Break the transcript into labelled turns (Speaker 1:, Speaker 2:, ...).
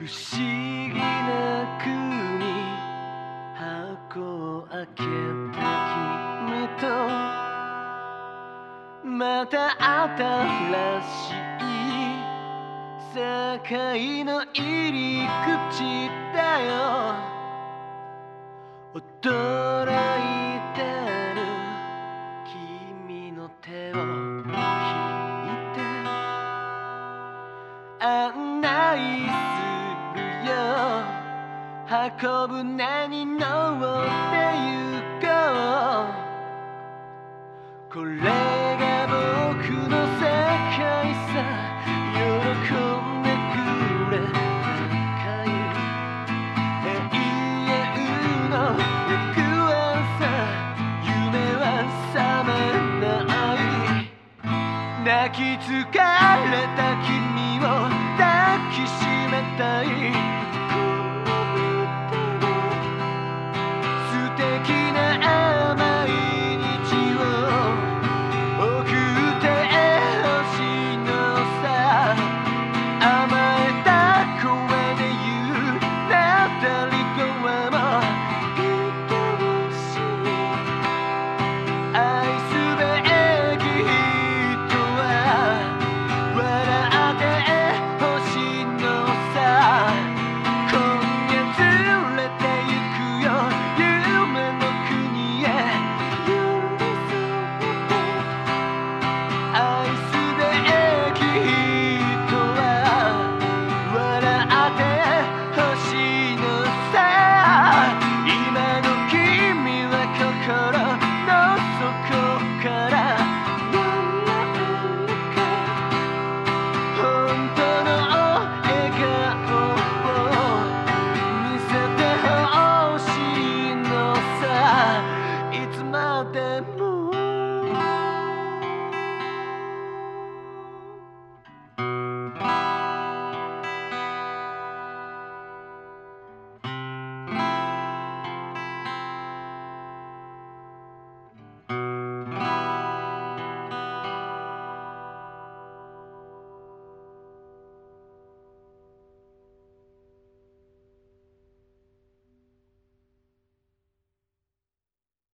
Speaker 1: 不思議な国箱を開けた君とまた新しい世界の入り口だよ。驚いてる君の手を引いて案内するよ。箱舟に乗ってゆこう。これが僕の世界さ。喜んでくれ高い永遠の行方さ。夢は覚めない。泣き疲れた君を抱きしめたい。